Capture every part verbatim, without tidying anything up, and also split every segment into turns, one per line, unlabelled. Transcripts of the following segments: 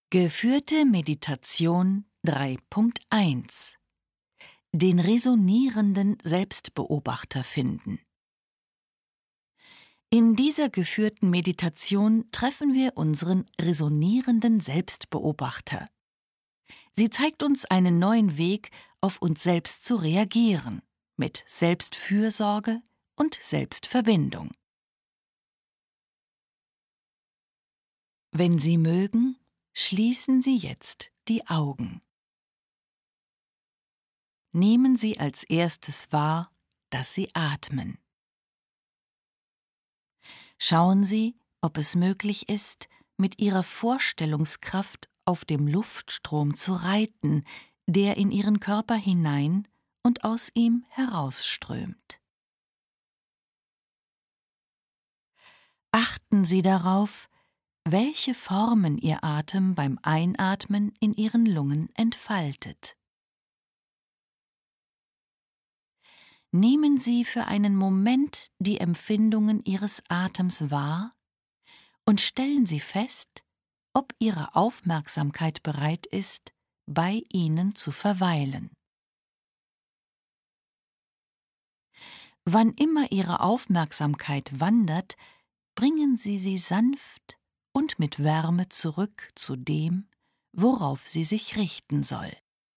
Geführte Meditation drei Punkt eins. Den resonierenden Selbstbeobachter finden. In dieser geführten Meditation treffen wir unseren resonierenden Selbstbeobachter. Sie zeigt uns einen neuen Weg, auf uns selbst zu reagieren, mit Selbstfürsorge und Selbstverbindung. Wenn Sie mögen, schließen Sie jetzt die Augen. Nehmen Sie als erstes wahr, dass Sie atmen. Schauen Sie, ob es möglich ist, mit Ihrer Vorstellungskraft auf dem Luftstrom zu reiten, der in Ihren Körper hinein und aus ihm herausströmt. Achten Sie darauf, welche Formen Ihr Atem beim Einatmen in Ihren Lungen entfaltet. Nehmen Sie für einen Moment die Empfindungen Ihres Atems wahr und stellen Sie fest, ob Ihre Aufmerksamkeit bereit ist, bei ihnen zu verweilen. Wann immer Ihre Aufmerksamkeit wandert, bringen Sie sie sanft und mit Wärme zurück zu dem, worauf sie sich richten soll.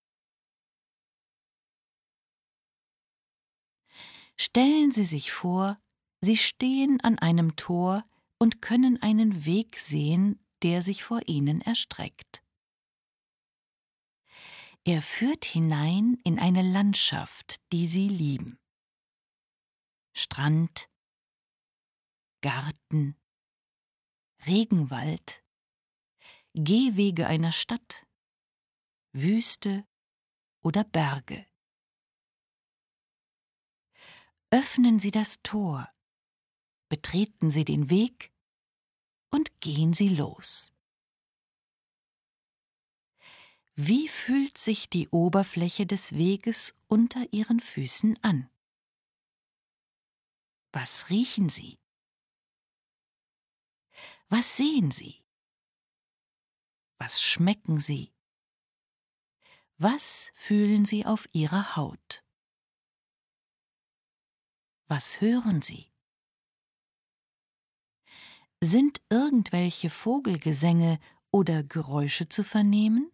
Stellen Sie sich vor, Sie stehen an einem Tor und können einen Weg sehen, der sich vor Ihnen erstreckt. Er führt hinein in eine Landschaft, die Sie lieben. Strand, Garten, Regenwald, Gehwege einer Stadt, Wüste oder Berge. Öffnen Sie das Tor, betreten Sie den Weg und gehen Sie los. Wie fühlt sich die Oberfläche des Weges unter Ihren Füßen an? Was riechen Sie? Was sehen Sie? Was schmecken Sie? Was fühlen Sie auf Ihrer Haut? Was hören Sie? Sind irgendwelche Vogelgesänge oder Geräusche zu vernehmen?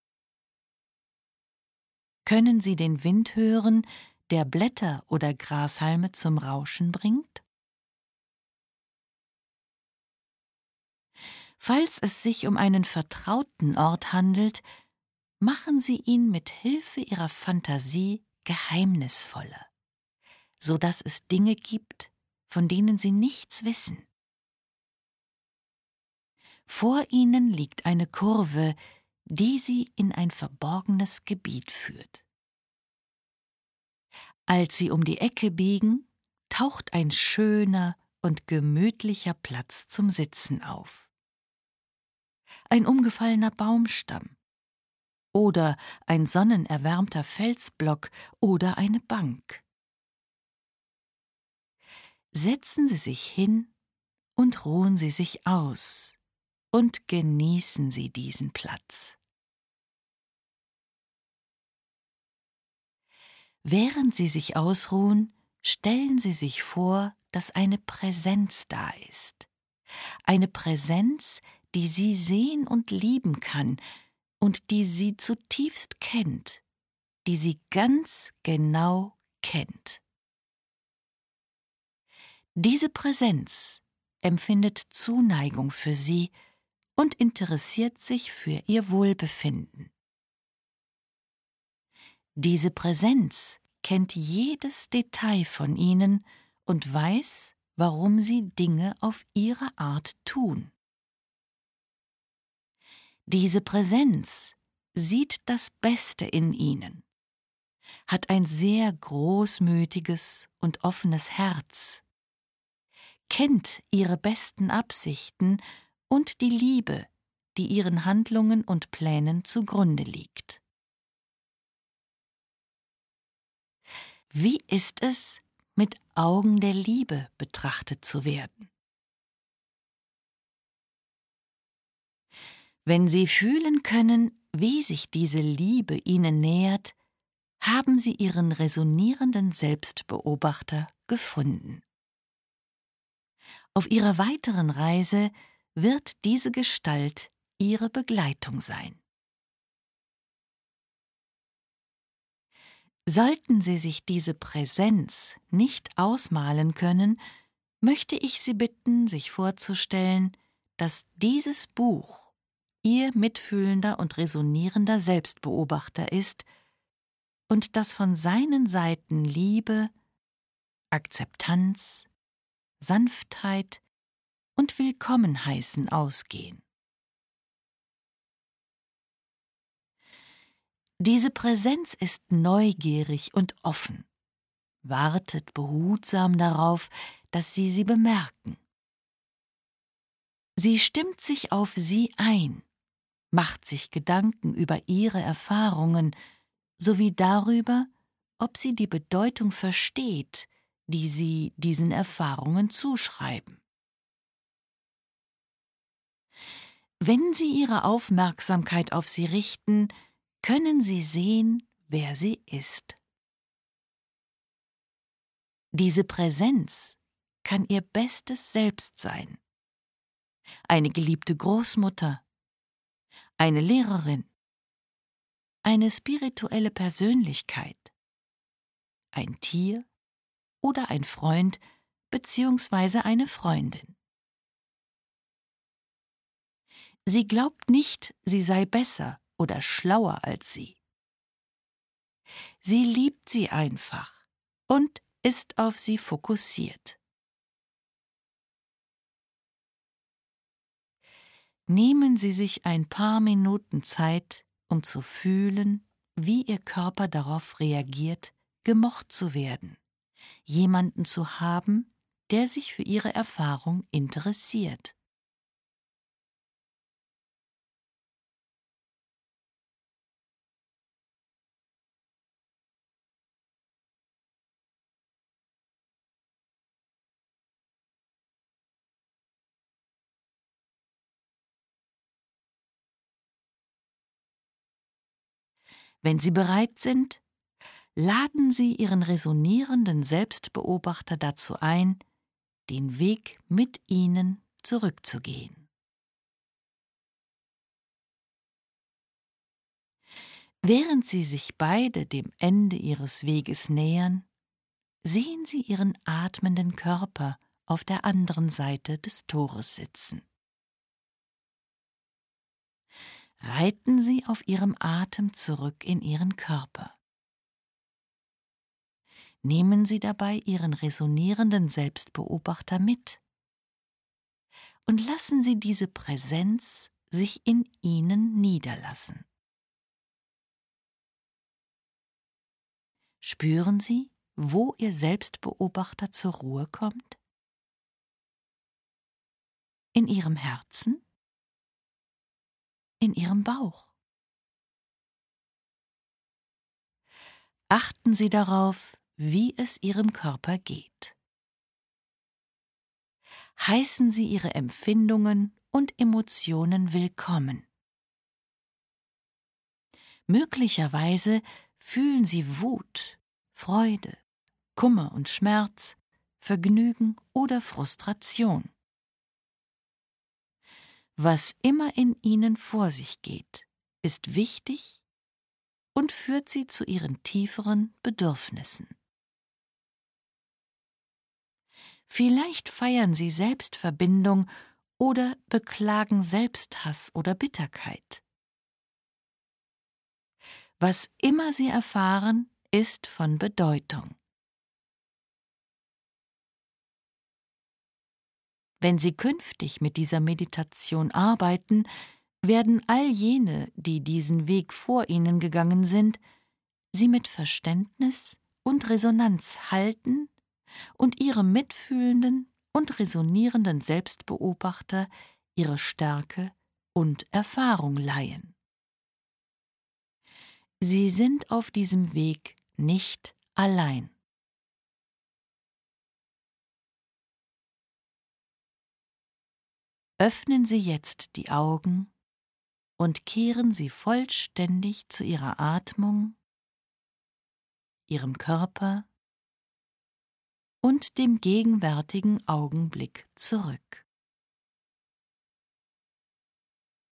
Können Sie den Wind hören, der Blätter oder Grashalme zum Rauschen bringt? Falls es sich um einen vertrauten Ort handelt, machen Sie ihn mit Hilfe Ihrer Fantasie geheimnisvoller, so dass es Dinge gibt, von denen Sie nichts wissen. Vor Ihnen liegt eine Kurve, die Sie in ein verborgenes Gebiet führt. Als Sie um die Ecke biegen, taucht ein schöner und gemütlicher Platz zum Sitzen auf. Ein umgefallener Baumstamm oder ein sonnenerwärmter Felsblock oder eine Bank. Setzen Sie sich hin und ruhen Sie sich aus und genießen Sie diesen Platz. Während Sie sich ausruhen, stellen Sie sich vor, dass eine Präsenz da ist. Eine Präsenz, die Sie sehen und lieben kann und die Sie zutiefst kennt, die Sie ganz genau kennt. Diese Präsenz empfindet Zuneigung für Sie und interessiert sich für Ihr Wohlbefinden. Diese Präsenz kennt jedes Detail von Ihnen und weiß, warum Sie Dinge auf Ihre Art tun. Diese Präsenz sieht das Beste in Ihnen, hat ein sehr großmütiges und offenes Herz, kennt Ihre besten Absichten und die Liebe, die Ihren Handlungen und Plänen zugrunde liegt. Wie ist es, mit Augen der Liebe betrachtet zu werden? Wenn Sie fühlen können, wie sich diese Liebe Ihnen nähert, haben Sie Ihren resonierenden Selbstbeobachter gefunden. Auf Ihrer weiteren Reise wird diese Gestalt Ihre Begleitung sein. Sollten Sie sich diese Präsenz nicht ausmalen können, möchte ich Sie bitten, sich vorzustellen, dass dieses Buch Ihr mitfühlender und resonierender Selbstbeobachter ist und dass von seinen Seiten Liebe, Akzeptanz, Sanftheit und Willkommenheißen ausgehen. Diese Präsenz ist neugierig und offen, wartet behutsam darauf, dass Sie sie bemerken. Sie stimmt sich auf Sie ein, macht sich Gedanken über Ihre Erfahrungen sowie darüber, ob sie die Bedeutung versteht, die Sie diesen Erfahrungen zuschreiben. Wenn Sie Ihre Aufmerksamkeit auf sie richten, können Sie sehen, wer sie ist. Diese Präsenz kann Ihr bestes Selbst sein. Eine geliebte Großmutter, eine Lehrerin, eine spirituelle Persönlichkeit, ein Tier oder ein Freund bzw. eine Freundin. Sie glaubt nicht, sie sei besser oder schlauer als Sie. Sie liebt sie einfach und ist auf sie fokussiert. Nehmen Sie sich ein paar Minuten Zeit, um zu fühlen, wie Ihr Körper darauf reagiert, gemocht zu werden, jemanden zu haben, der sich für Ihre Erfahrung interessiert. Wenn Sie bereit sind, laden Sie Ihren resonierenden Selbstbeobachter dazu ein, den Weg mit Ihnen zurückzugehen. Während Sie sich beide dem Ende Ihres Weges nähern, sehen Sie Ihren atmenden Körper auf der anderen Seite des Tores sitzen. Reiten Sie auf Ihrem Atem zurück in Ihren Körper. Nehmen Sie dabei Ihren resonierenden Selbstbeobachter mit und lassen Sie diese Präsenz sich in Ihnen niederlassen. Spüren Sie, wo Ihr Selbstbeobachter zur Ruhe kommt? In Ihrem Herzen? In Ihrem Bauch? Achten Sie darauf, wie es Ihrem Körper geht. Heißen Sie Ihre Empfindungen und Emotionen willkommen. Möglicherweise fühlen Sie Wut, Freude, Kummer und Schmerz, Vergnügen oder Frustration. Was immer in Ihnen vor sich geht, ist wichtig und führt Sie zu Ihren tieferen Bedürfnissen. Vielleicht feiern Sie Selbstverbindung oder beklagen Selbsthass oder Bitterkeit. Was immer Sie erfahren, ist von Bedeutung. Wenn Sie künftig mit dieser Meditation arbeiten, werden all jene, die diesen Weg vor Ihnen gegangen sind, Sie mit Verständnis und Resonanz halten und Ihrem mitfühlenden und resonierenden Selbstbeobachter ihre Stärke und Erfahrung leihen. Sie sind auf diesem Weg nicht allein. Öffnen Sie jetzt die Augen und kehren Sie vollständig zu Ihrer Atmung, Ihrem Körper und dem gegenwärtigen Augenblick zurück.